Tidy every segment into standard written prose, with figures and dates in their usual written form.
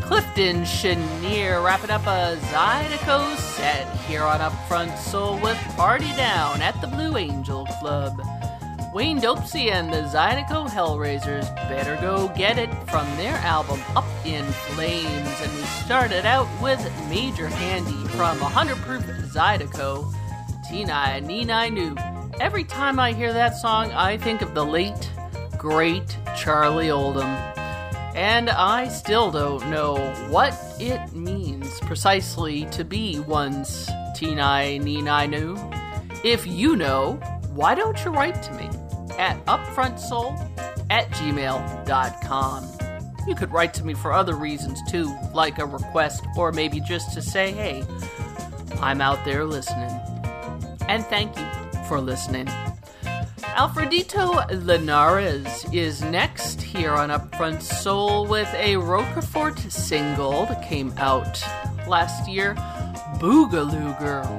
Clifton Chenier wrapping up a Zydeco set here on Upfront Soul with Party Down at the Blue Angel Club. Wayne Dopesy and the Zydeco Hellraisers, Better Go Get It, from their album Up in Flames. And we started out with Major Handy from 100 Proof Zydeco, Tina Nina Nu. Every time I hear that song, I think of the late, great Charlie Oldham. And I still don't know what it means precisely to be one's Tina Nina Nu. If you know, why don't you write to me at upfrontsoul@gmail.com. You could write to me for other reasons too, like a request, or maybe just to say, hey, I'm out there listening. And thank you for listening. Alfredito Linares is next here on Upfront Soul with a Roquefort single that came out last year, Boogaloo Girl.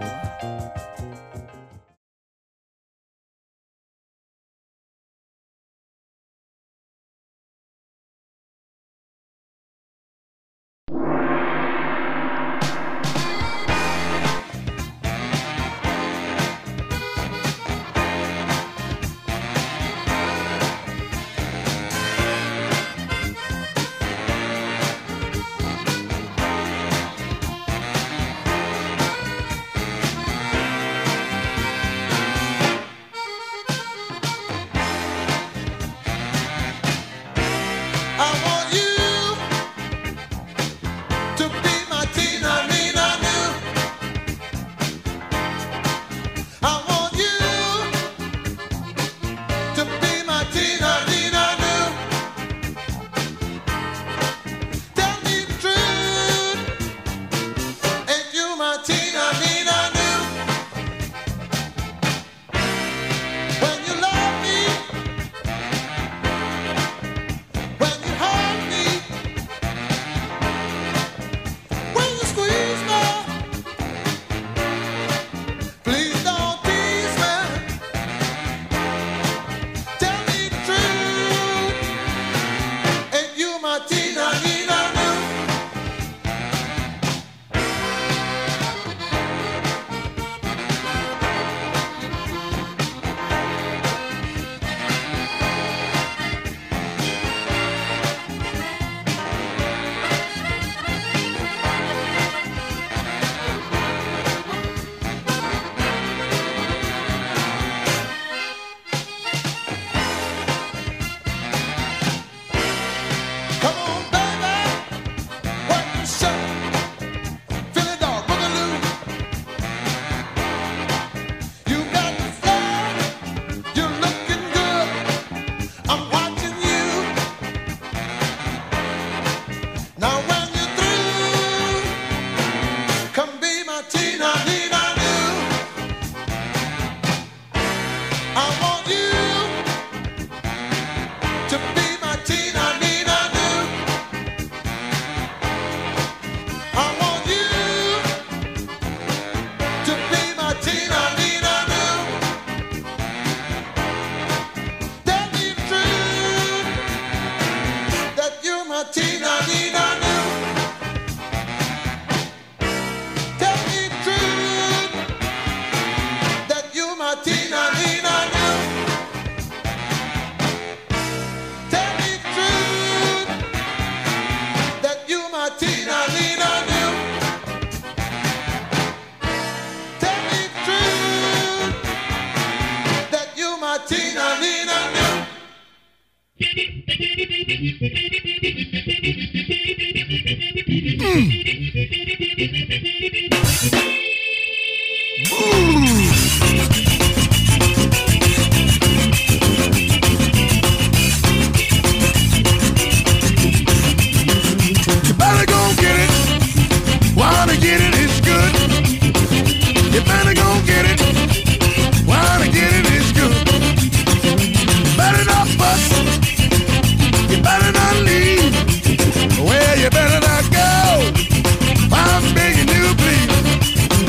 You better not go. I'm begging you, please.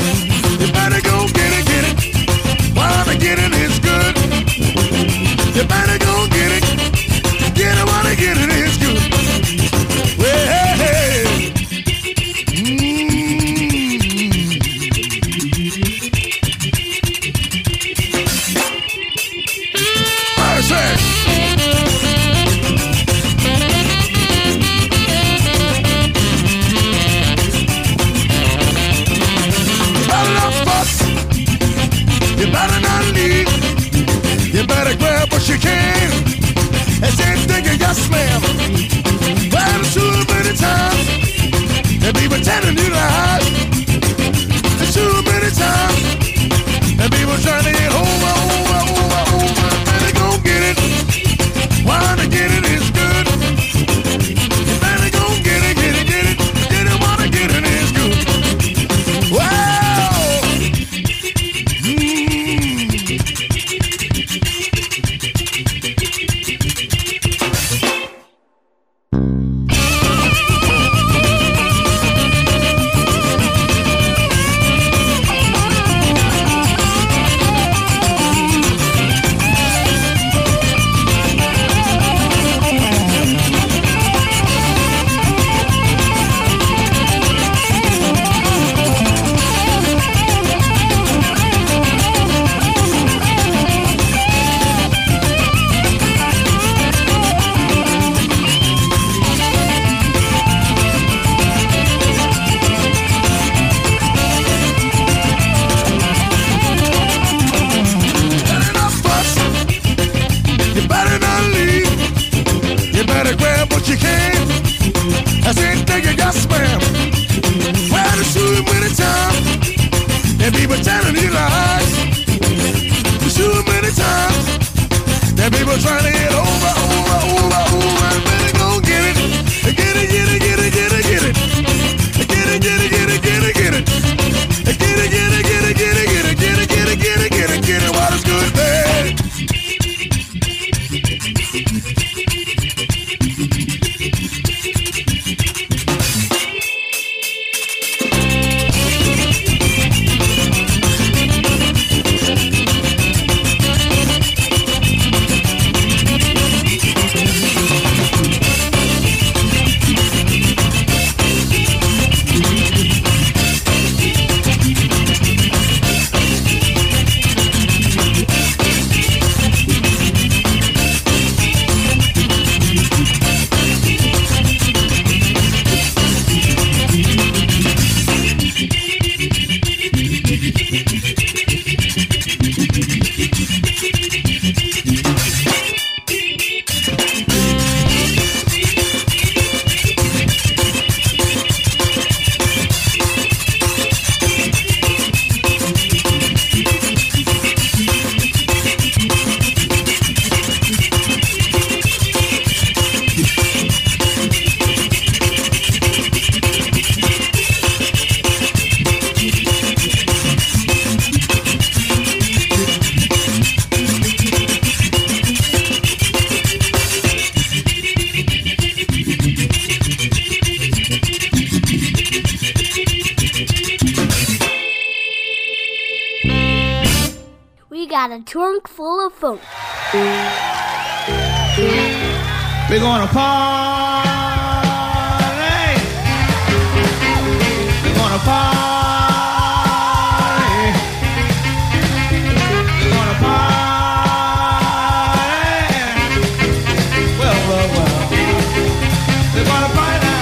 what you can. And said, thinking, yes, ma'am. Well, too many times, and people telling you lies. And too many times, and people trying to get over. And they gon' get it. Why to get it is good. And they gon' get it. Get it, wanna get it is good. Wow. Got a trunk full of funk. We're gonna party. We're gonna party. We're gonna party. Well. We're gonna party now.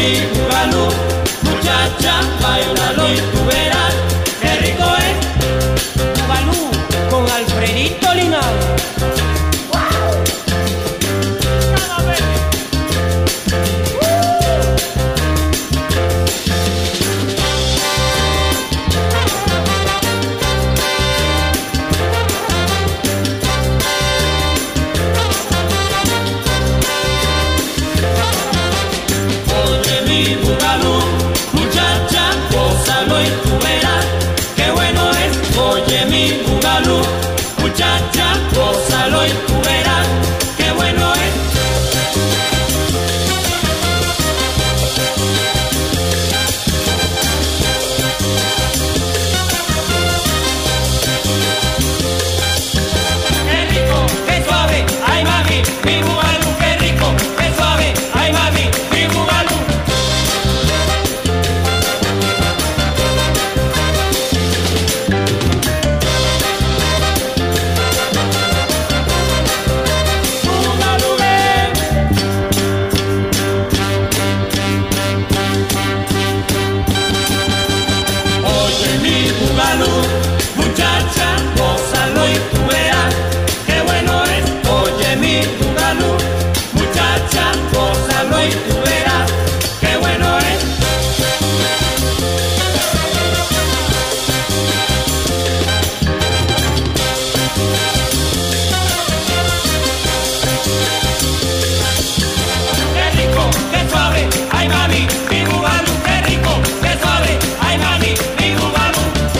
mi bugalú, muchacha, bailalo y tú verás qué rico es. Bugalú con Alfredito Linares. Muchacha, gózalo y tú verás qué bueno es. Qué rico, qué suave, ay mami, mi bugalú, qué rico, qué suave, ay mami, mi bugalú. Muchacha, gózalo y tú verás qué bueno es. Oye mi bugalú, muchacha, gózalo y tú verás qué bueno es. Qué rico, qué suave, ay mami, mi bugalú, qué rico, qué suave, ay mami, mi bugalú.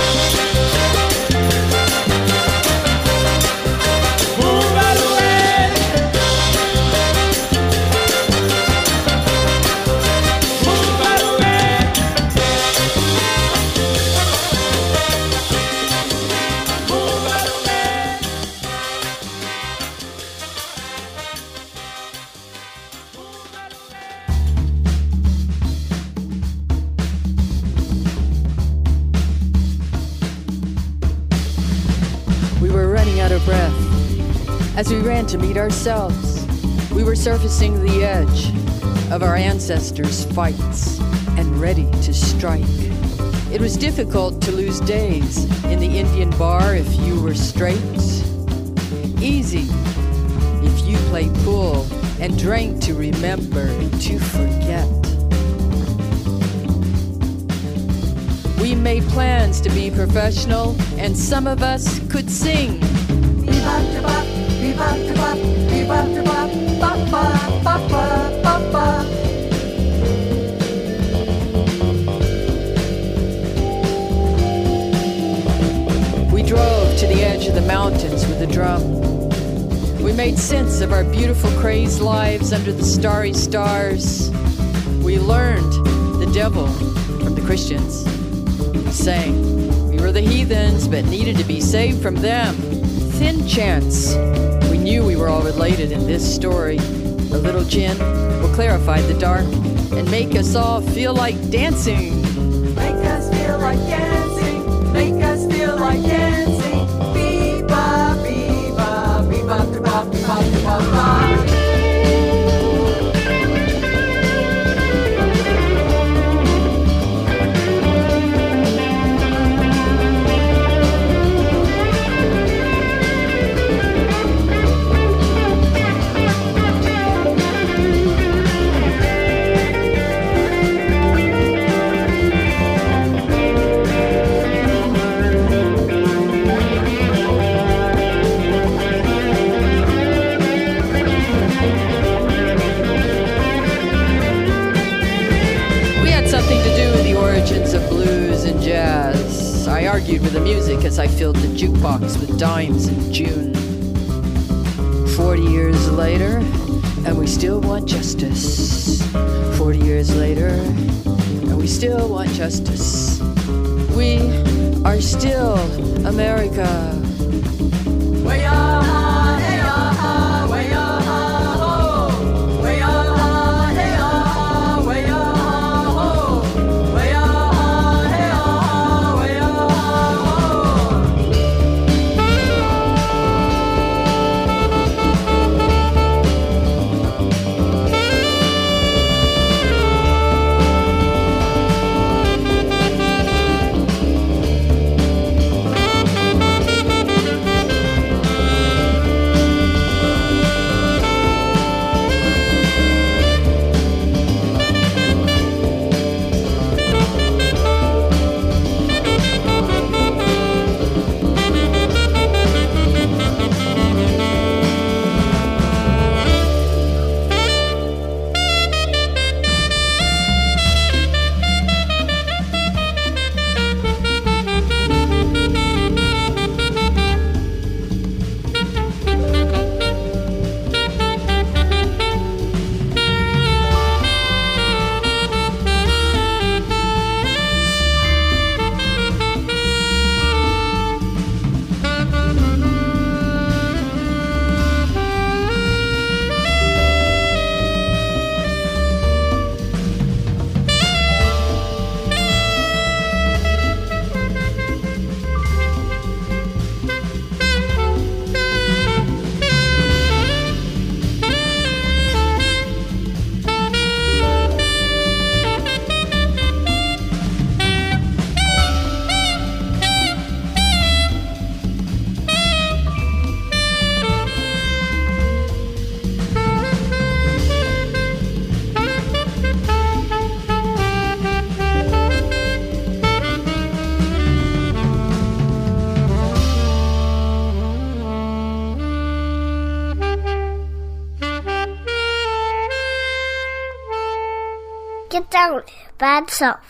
We were running out of breath. As we ran to meet ourselves, we were surfacing the edge of our ancestors' fights and ready to strike. It was difficult to lose days in the Indian bar if you were straight. Easy if you played pool and drank to remember to forget. We made plans to be professional, and some of us could sing. We drove to the edge of the mountains with a drum. We made sense of our beautiful crazed lives under the starry stars. We learned the devil from the Christians. We sang. We were the heathens, but needed to be saved from them. Thin chance. We knew we were all related in this story. A little gin will clarify the dark and make us all feel like dancing. Make us feel like dancing. Make us feel like dancing. Bee-ba, bee-ba, bee-ba, bee-ba, bee-ba, bee-ba. Of blues and jazz. I argued with the music as I filled the jukebox with dimes in June. 40 years later, and we still want justice. 40 years later, and we still want justice. We are still America. We are. it down, bad self.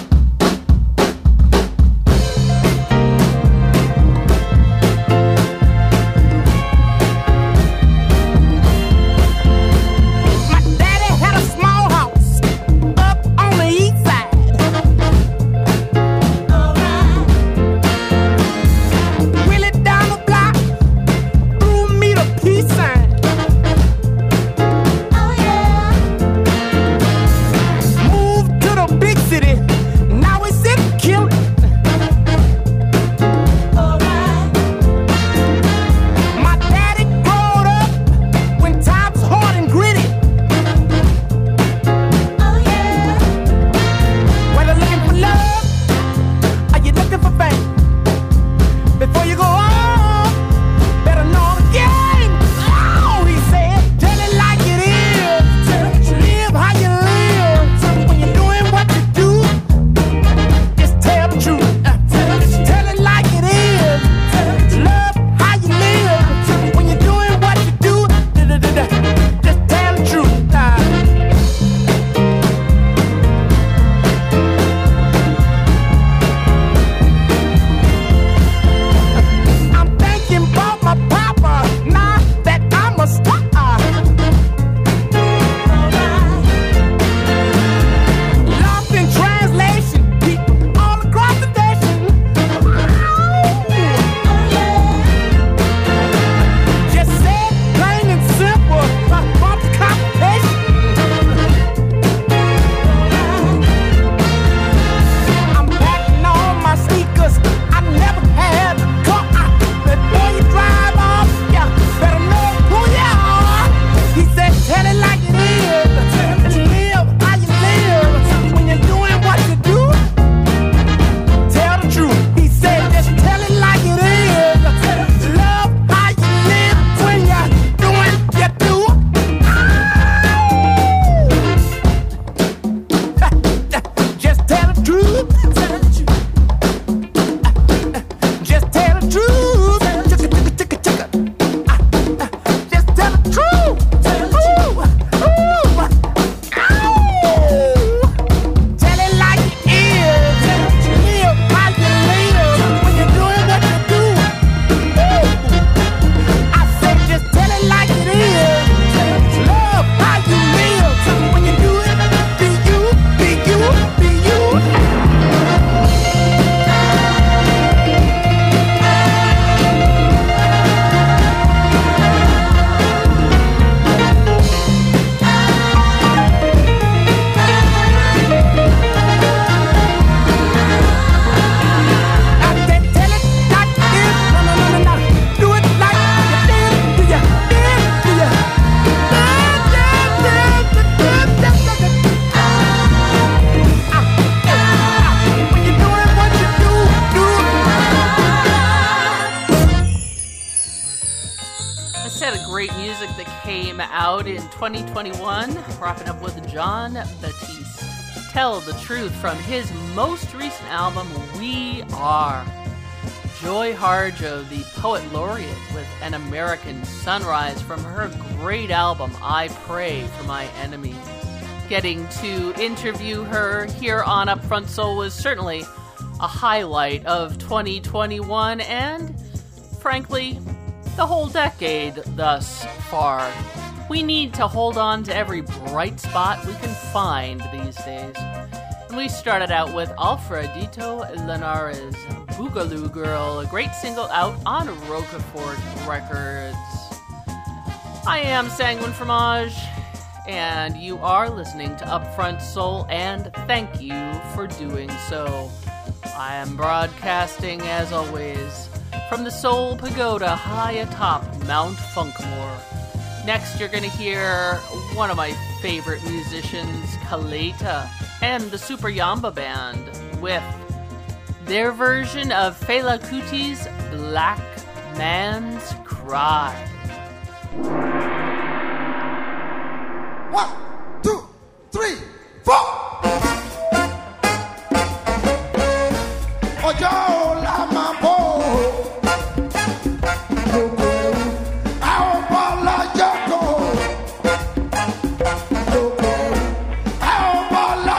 Out in 2021, wrapping up with Jon Batiste. Tell the Truth from his most recent album, We Are. Joy Harjo, the poet laureate, with An American Sunrise from her great album, I Pray for My Enemies. Getting to interview her here on Upfront Soul was certainly a highlight of 2021 and, frankly, the whole decade thus far. We need to hold on to every bright spot we can find these days. And we started out with Alfredito Linares, Boogaloo Girl, a great single out on Roquefort Records. I am Sanguine Fromage, and you are listening to Upfront Soul, and thank you for doing so. I am broadcasting, as always, from the Soul Pagoda high atop Mount Funkmore. Next, you're going to hear one of my favorite musicians, Kaleta, and the Super Yamba Band with their version of Fela Kuti's Black Man's Cry. 1, 2, 3, 4. Ojo la mambo. Our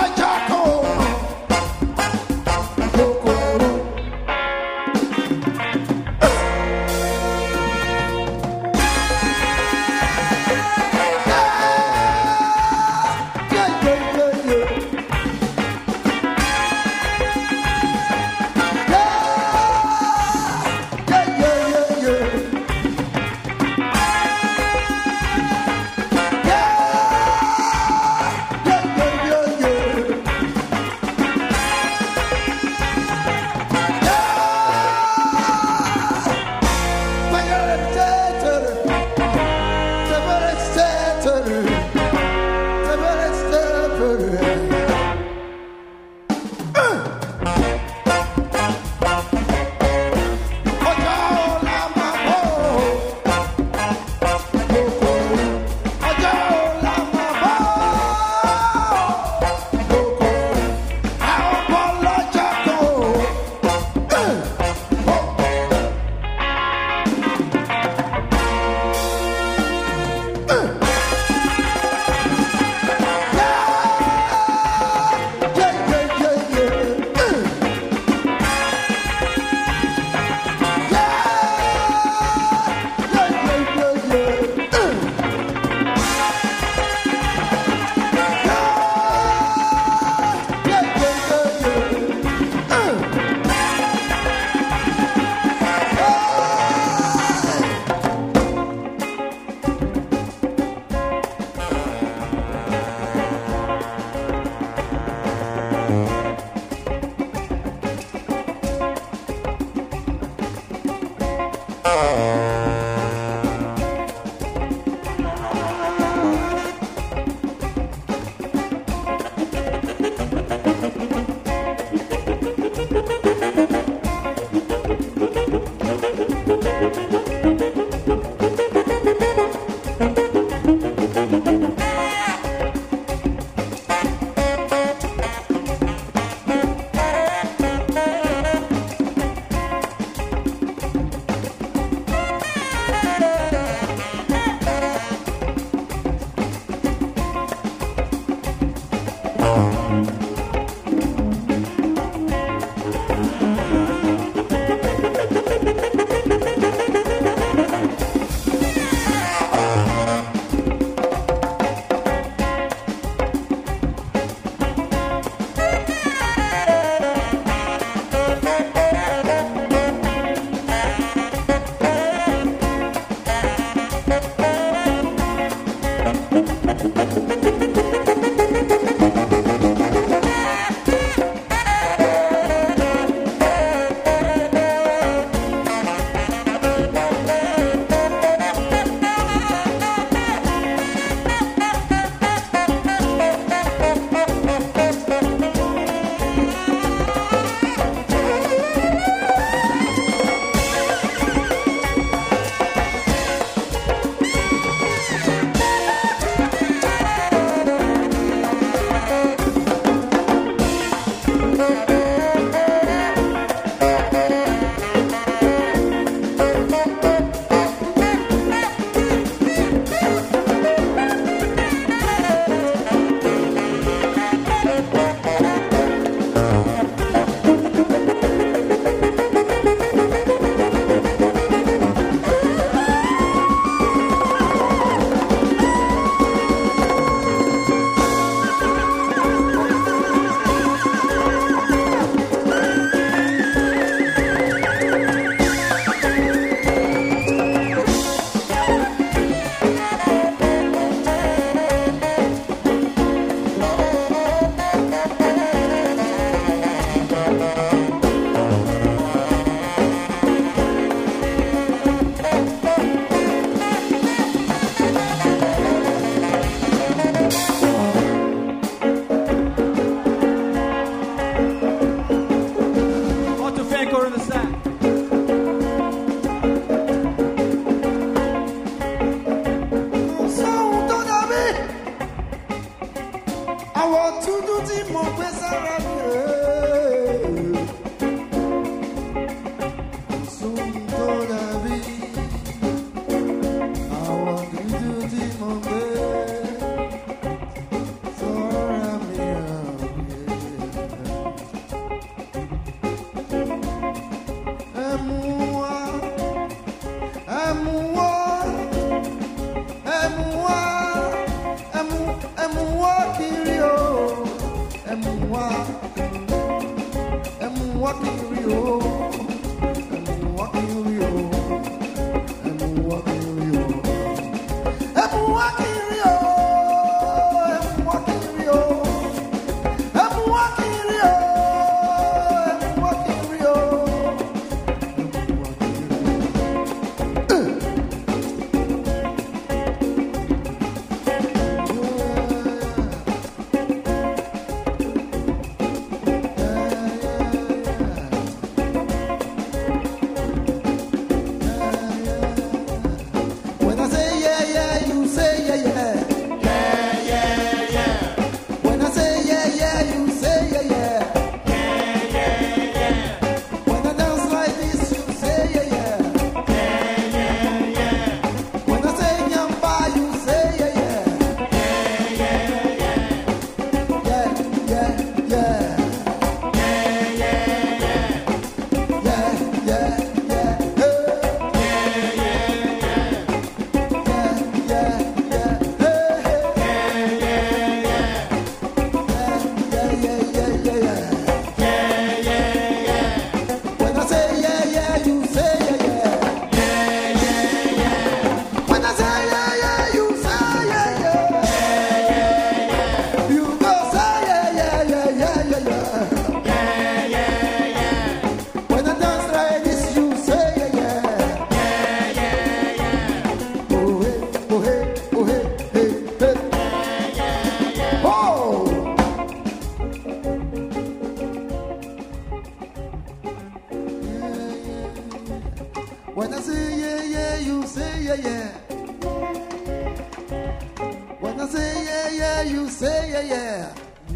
yeah, you say yeah, yeah.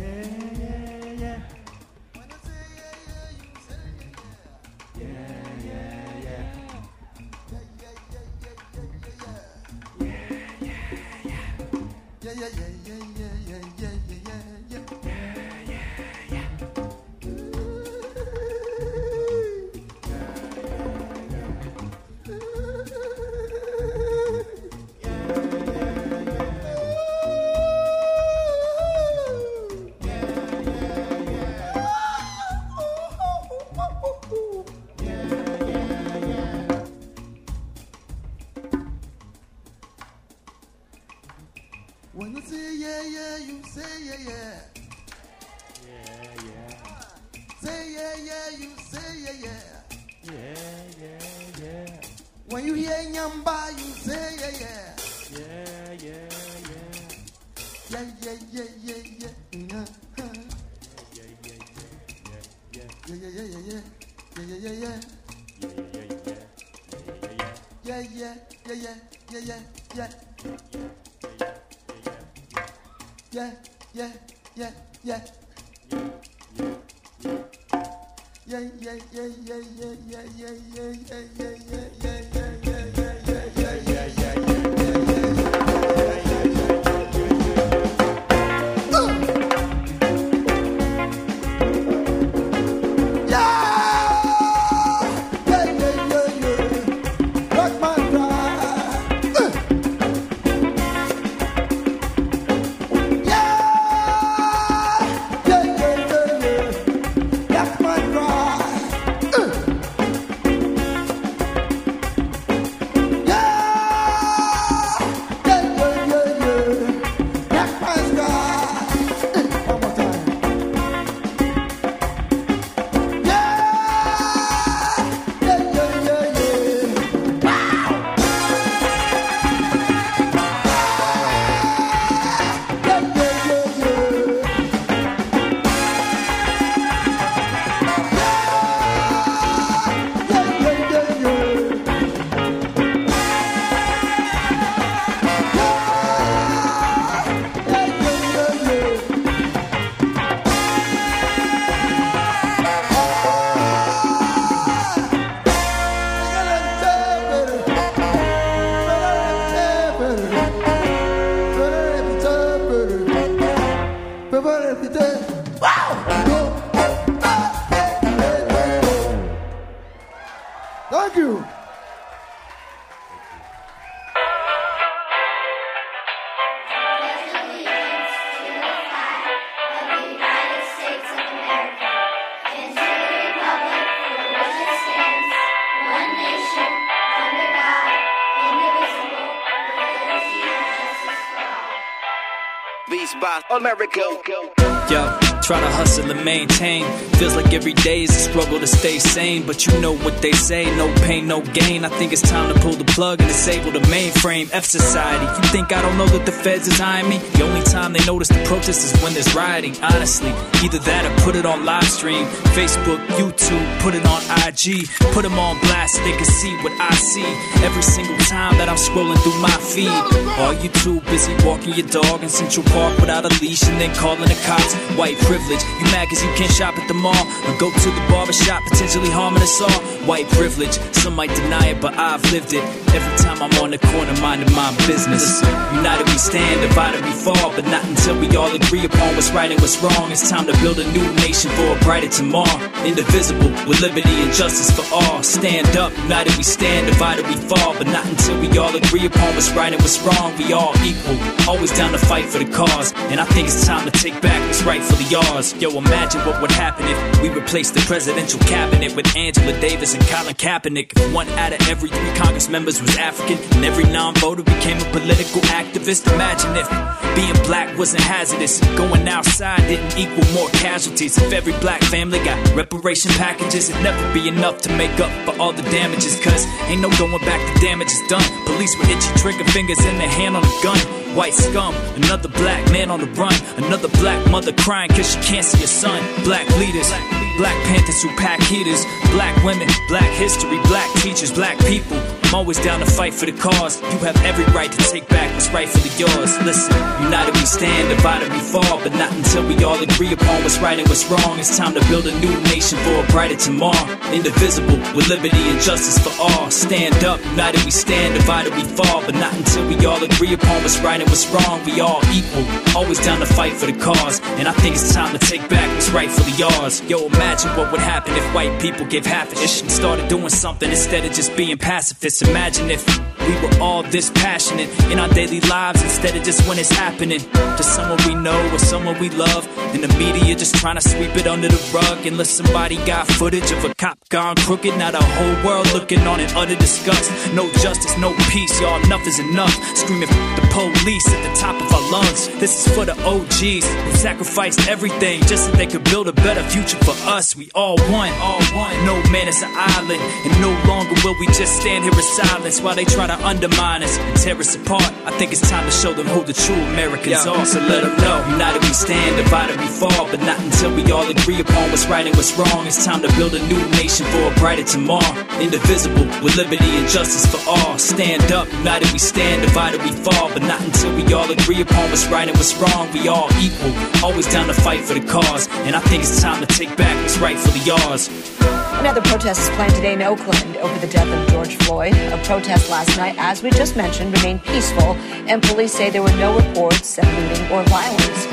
When I say yeah, yeah, you say yeah, yeah. Yeah, yeah. Say yeah, yeah, you say yeah, yeah. Yeah, yeah, yeah. When you hear Nyamba, you say yeah, yeah. Yeah, yeah, yeah. Yeah, yeah, yeah, yeah, yeah. Yeah, yeah, yeah, yeah, yeah. Yeah, yeah, yeah, yeah. Yeah, yeah, yeah, yeah, yeah, yeah, yeah. Yeah, yeah, yeah, yeah. Yeah, yeah, yeah, yeah, yeah, yeah, yeah, yeah, yeah, yeah, yeah, Thank you. Beats by America. Yo, try to hustle and maintain. Feels like every day is a struggle to stay sane. But you know what they say, no pain, no gain. I think it's time to pull the plug and disable the mainframe. F society, you think I don't know that the feds is eyeing me? The only time they notice the protest is when there's rioting. Honestly, either that or put it on live stream. Facebook, YouTube, put it on IG. Put them on blast so they can see what I see every single time that I'm scrolling through my feed. Are you too busy walking your dog in Central Park without a leash and then calling the cops? White privilege, you mad cause you can't shop at the mall or go to the barbershop, potentially harming us all? White privilege, some might deny it, but I've lived it. Every time I'm on the corner minding my business. United we stand, divided we fall, but not until we all agree upon what's right and what's wrong. It's time to build a new nation for a brighter tomorrow. Indivisible, with liberty and justice for all. Stand up, united we stand, divided we fall, but not until we all agree upon what's right and what's wrong. We all equal, always down to fight for the cause, and I think it's time to take back what's rightfully yours. Yo, imagine what would happen if we replaced the presidential cabinet with Angela Davis and Colin Kaepernick. If 1 out of every 3 Congress members was African and every non-voter became a political activist. Imagine if being black wasn't hazardous, going outside didn't equal more casualties. If every black family got reparation packages, it'd never be enough to make up for all the damages, cause ain't no going back, the damage is done. Police with itchy trigger fingers and their hand on a gun. white scum. Another black man on the run. Another black mother crying cause she can't see her son. Black leaders, Black Panthers who pack heaters. Black women, black history, black teachers, black people. I'm always down to fight for the cause. You have every right to take back what's rightfully yours. Listen, united we stand, divided we fall, but not until we all agree upon what's right and what's wrong. It's time to build a new nation for a brighter tomorrow. Indivisible, with liberty and justice for all. Stand up, united we stand, divided we fall, but not until we all agree upon what's right and what's wrong. We all equal, always down to fight for the cause. And I think it's time to take back what's rightfully yours. Yo, imagine what would happen if white people gave half a shit and started doing something instead of just being pacifists. Imagine if we were all this passionate in our daily lives instead of just when it's happening to someone we know or someone we love. And the media just trying to sweep it under the rug unless somebody got footage of a cop gone crooked. Now the whole world looking on in utter disgust. No justice, no peace, y'all, enough is enough. Screaming f the police at the top of our lungs. This is for the OGs who sacrificed everything just so they could build a better future for us. We all one, all one. No man is an island, and no longer will we just stand here in silence while they try to undermine us and tear us apart. I think it's time to show them who the true Americans are. So let them know, united we stand, divided we fall, but not until we all agree upon what's right and what's wrong. It's time to build a new nation for a brighter tomorrow. Indivisible, with liberty and justice for all. Stand up, united we stand, divided we fall, but not until we all agree upon what's right and what's wrong. We all equal, always down to fight for the cause. And I think it's time to take back what's rightfully yours. Another protest is planned today in Oakland over the death of George Floyd. A protest last night, as we just mentioned, remained peaceful, and police say there were no reports of looting or violence.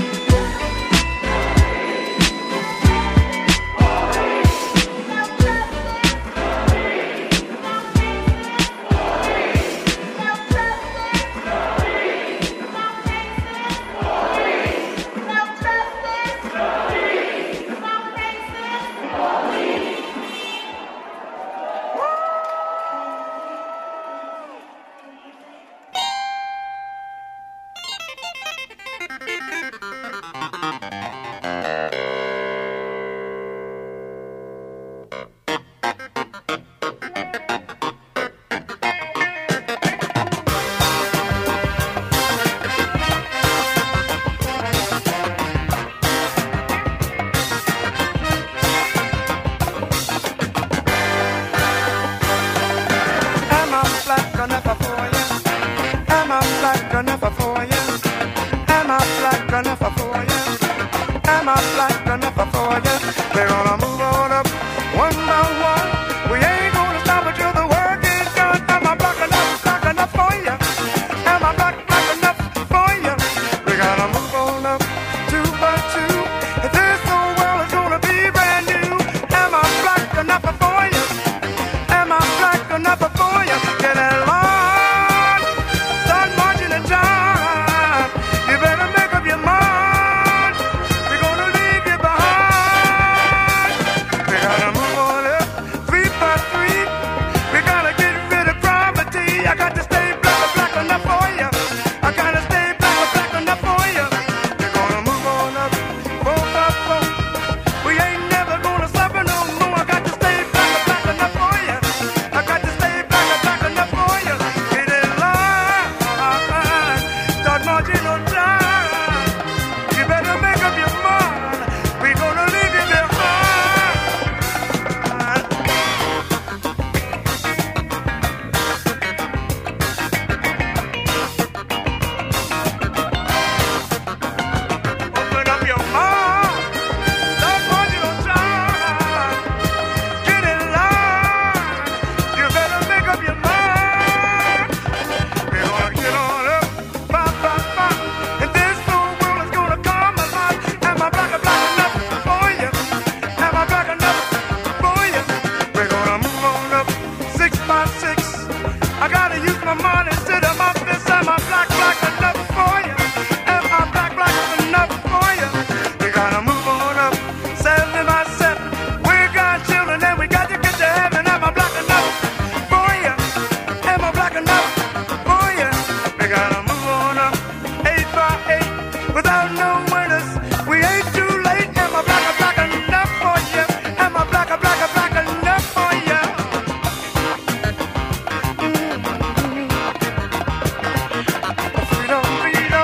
Freedom, freedom.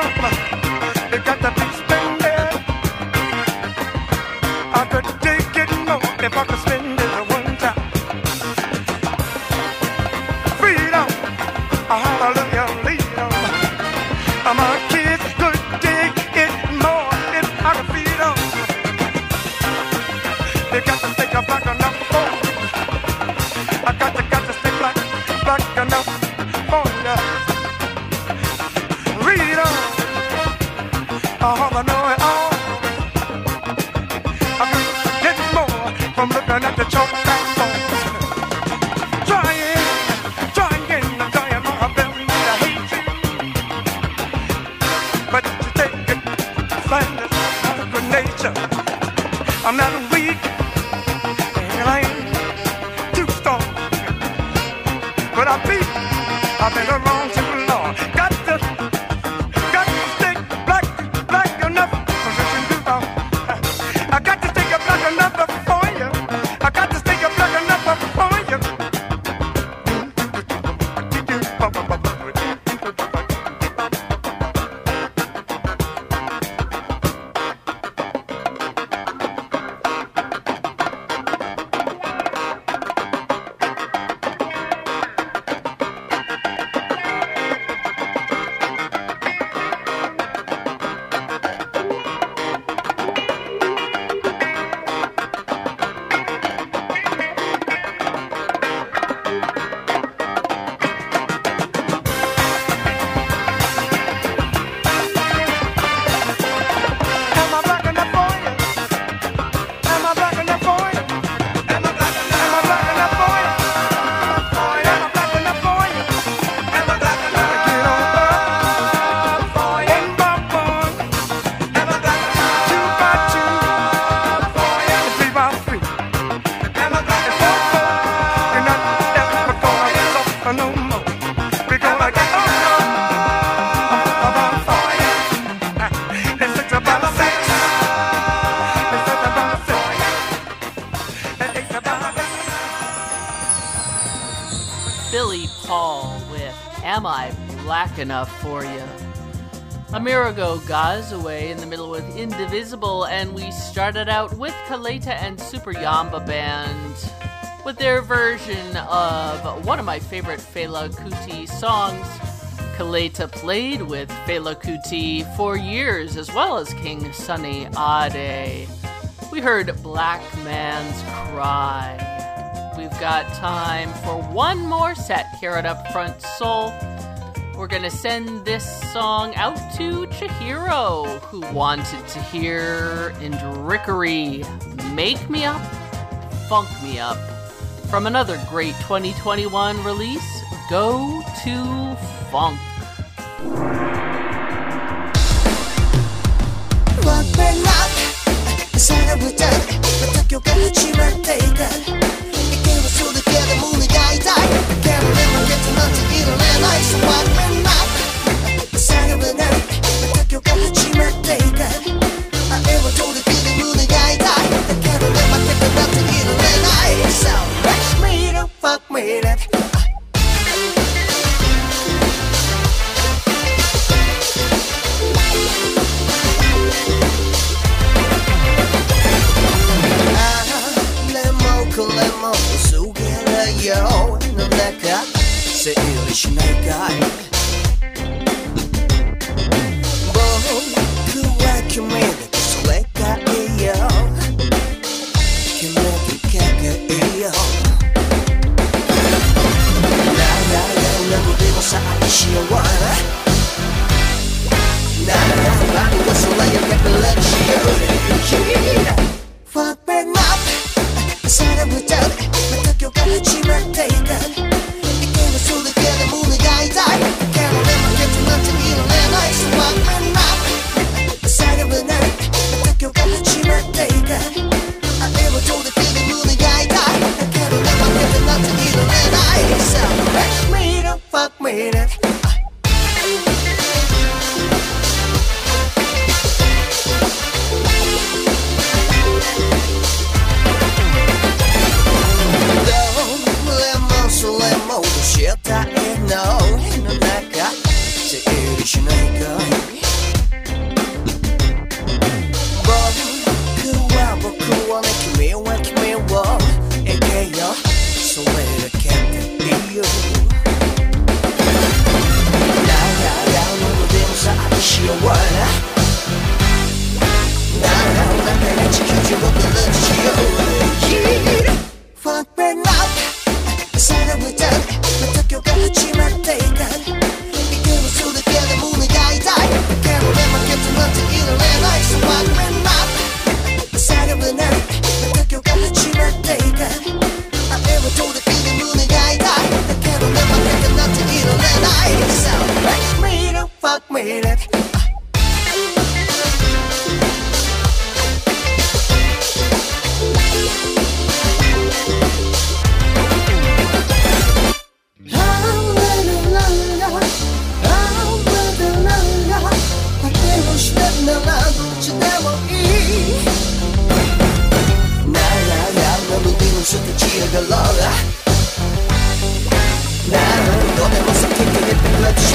all I know it all. I can get more from looking at the chalk backbone. Trying my best to hate you, but you take it, find it out of good nature. I'm not weak, and I ain't too strong, but I've been around too long. Got to stick black enough for you to do wrong. I got to stick black enough for you. I got to stick black enough for you. Billy Paul with Am I Black Enough For You? Amerigo Gazaway in the middle with Indivisible, and we started out with Kaleta and Super Yamba Band with their version of one of my favorite Fela Kuti songs. Kaleta played with Fela Kuti for years, as well as King Sunny Ade. We heard Black Man's Cry. We've got time for one more set here at Upfront Soul. We're going to send this song out to Chihiro, who wanted to hear Indrickery, Make Me Up, Funk Me Up. From another great 2021 release, Go to Funk. Fuck me up. lemon すげえよの中整理しないかい僕は君だけそれがいいよ君だけいいよでもさしようなら僕はそれより楽しよう Fuck me up サラブタウンまた今日から始まっていた意見はそれから胸が痛い su tu giro de l'ora. 나는 너의 모습 taking it the blood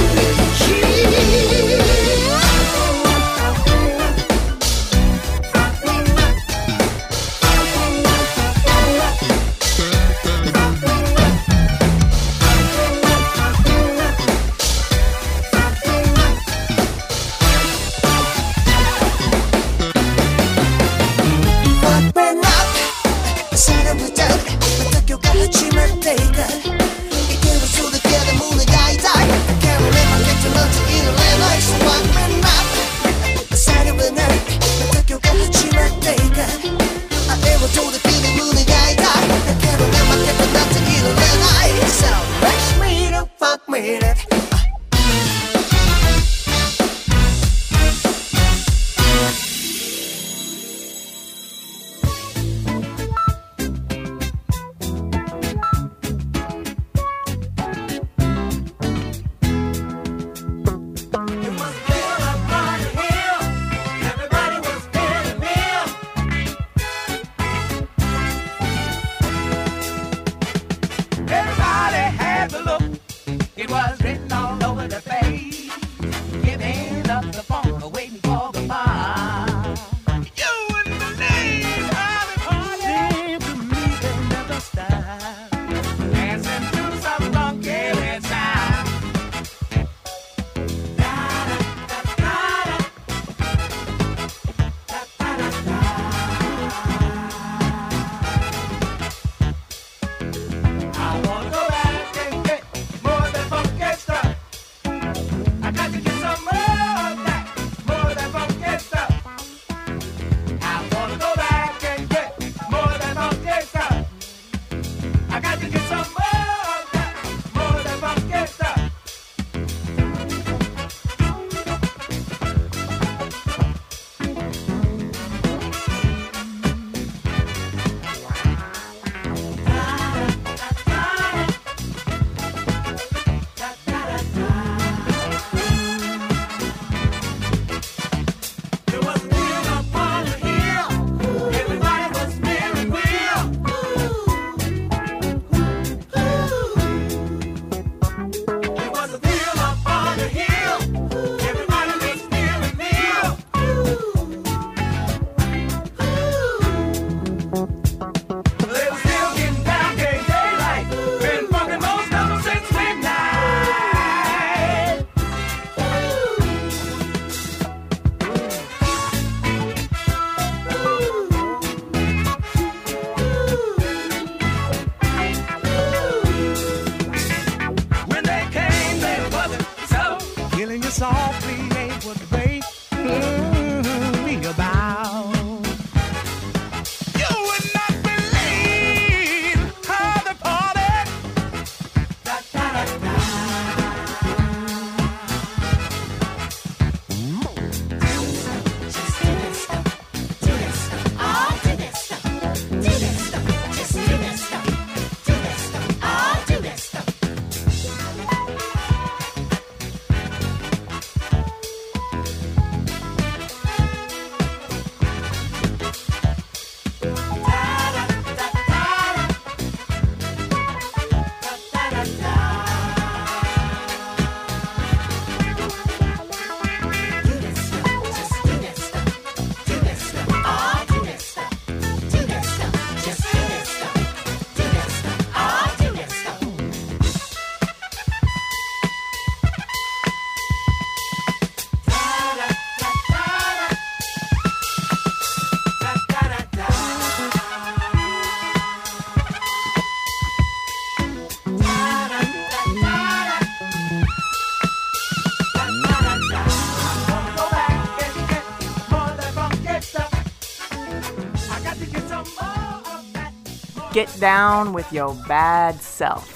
Get down with your bad self.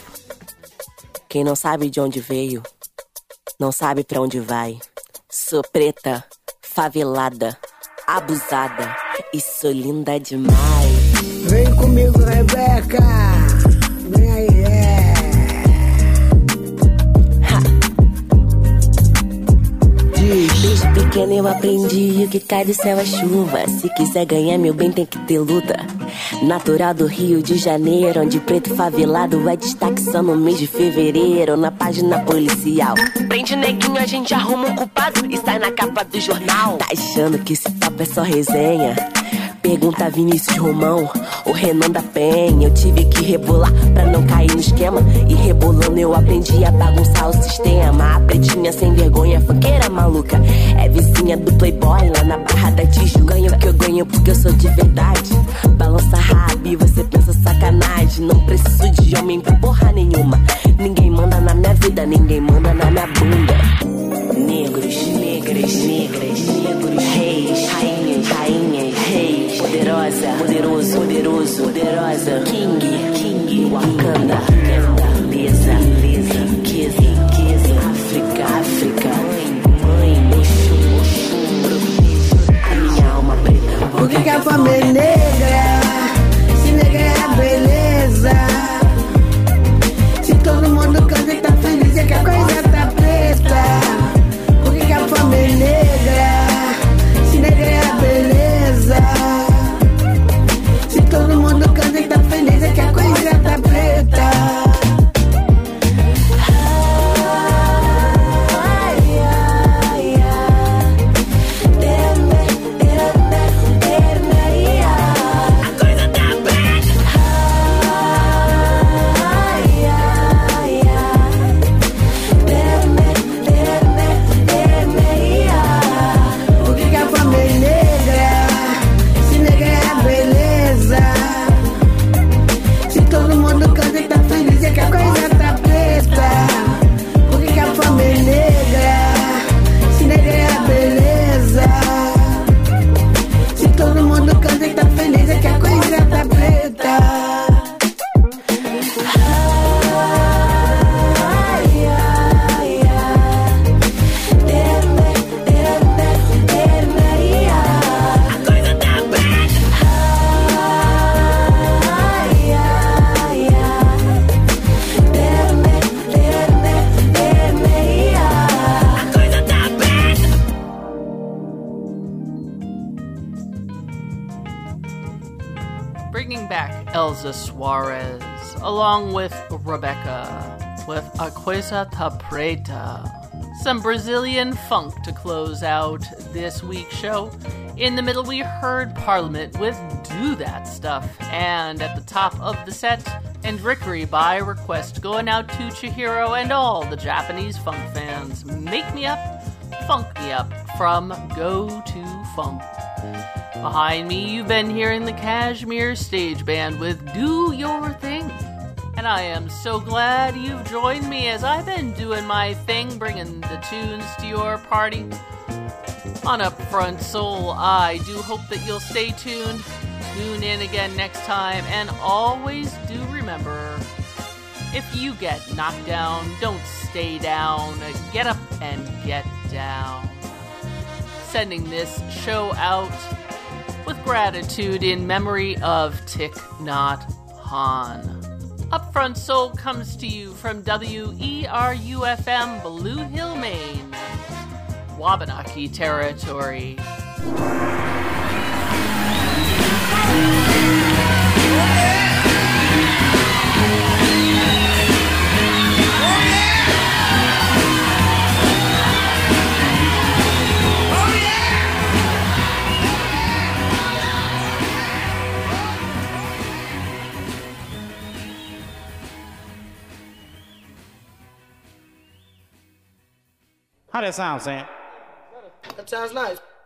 Quem não sabe de onde veio, não sabe pra onde vai. Sou preta, favelada, abusada e sou linda demais. Vem comigo, Rebeca. Vem aí, Diz, pequena eu aprendi o que cai do céu é chuva. Se quiser ganhar meu bem tem que ter luta. Natural do Rio de Janeiro, onde preto favelado é destaque só no mês de fevereiro. Na página policial prende neguinho, a gente arruma um culpado e sai na capa do jornal. Tá achando que esse papo é só resenha? Pergunta a Vinícius Romão, o Renan da Penha. Eu tive que rebolar pra não cair no esquema. E rebolando eu aprendi a bagunçar o sistema. A pretinha sem vergonha, funkeira maluca, é vizinha do Playboy lá na Barra da Tijuca. Ganho que eu ganho porque eu sou de verdade. Balança rabo e você pensa sacanagem. Não preciso de homem pra porra nenhuma. Ninguém manda na minha vida, ninguém manda na minha bunda. Negros, negras, negras, negros, reis, rainhas, rainhas, reis. Poderosa, poderoso, poderoso, poderosa. King, King, Wakanda, beleza, beleza, riqueza, riqueza. África, África, mãe, Oxum, Oxum. A minha alma preta. Por que a fome é negra? Se negra é a beleza. Se todo mundo canta e tá feliz é que a coisa tá preta. Por que a fome é negra? Se negra é a beleza. Se todo mundo canta e tá feliz é que a coisa tá preta. Bringing back Elza Suarez, along with Rebecca, with A Coisa Tá Preta. Some Brazilian funk to close out this week's show. In the middle, we heard Parliament with Do That Stuff. And at the top of the set, Andrickery by request, going out to Chihiro and all the Japanese funk fans. Make Me Up, Funk Me Up from Go To Funk. Behind me, you've been hearing the Kashmir Stage Band with Do Your Thing. And I am so glad you've joined me as I've been doing my thing, bringing the tunes to your party. On Upfront Soul, I do hope that you'll stay tuned. Tune in again next time, and always do remember, if you get knocked down, don't stay down. Get up and get down. Sending this show out with gratitude in memory of Thich Nhat Hanh. Upfront Soul comes to you from WERU-FM, Blue Hill, Maine, Wabanaki territory. How that sound, Sam? That sounds nice.